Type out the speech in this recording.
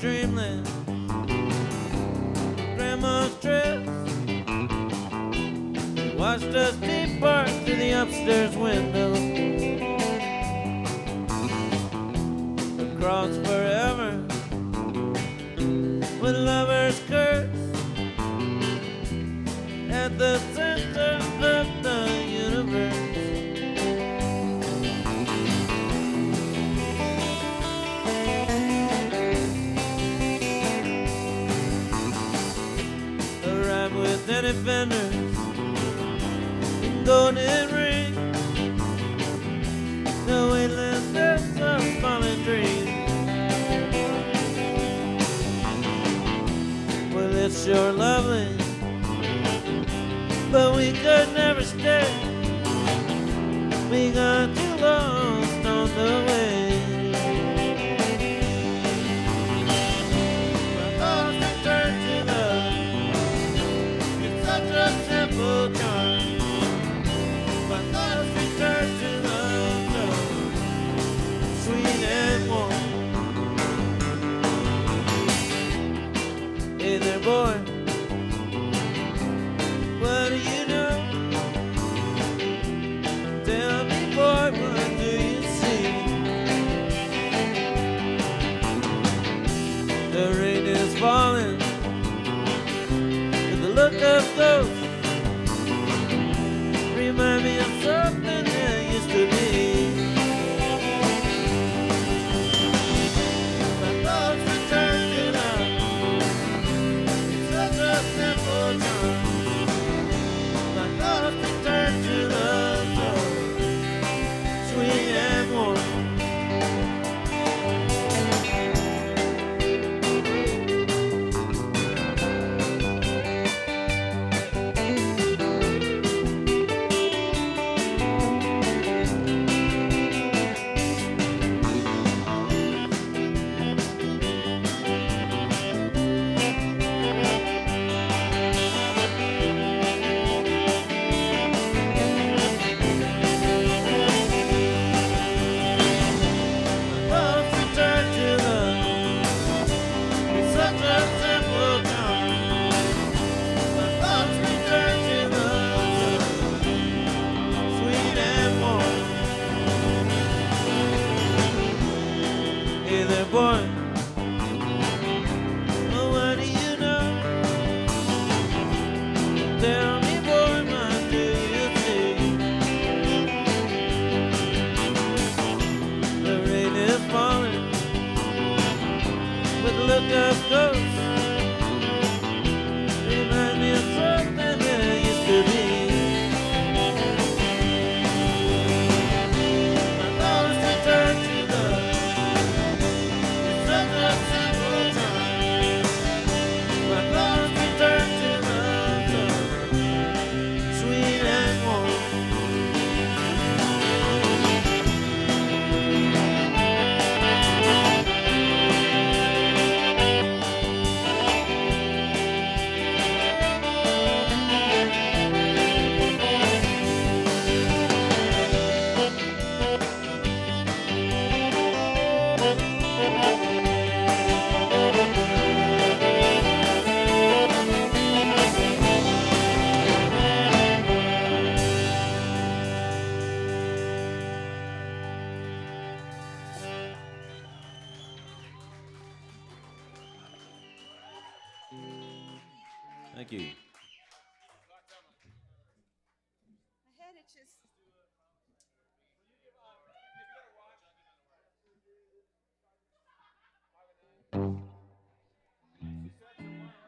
dreamland, Grandma's dress. Watched us depart through the upstairs window, across forever, with lovers curse at the center of the universe. Arrived with any vendors, golden ring, the wastelanders of fallen dreams. Well, it's sure lovely, but we could never stay. We got too lost on the way. My thoughts return to love. It's such a simple charm. My thoughts return to love, so sweet and warm. Hey there, boy, what do you know? Tell me, boy, what do you see? The rain is falling with the look of ghosts. Remind me of something that used to be. My thoughts return to love. It's such a simple charm. My thoughts return to love, so sweet and warm. Hey there, boy, oh, what do you know? Tell me, boy, what do you see? The rain is falling with the look of ghosts. Remind me of something that used to be. My thoughts return to love. It's such a simple time. My thoughts return to love, so sweet and warm. Thank you.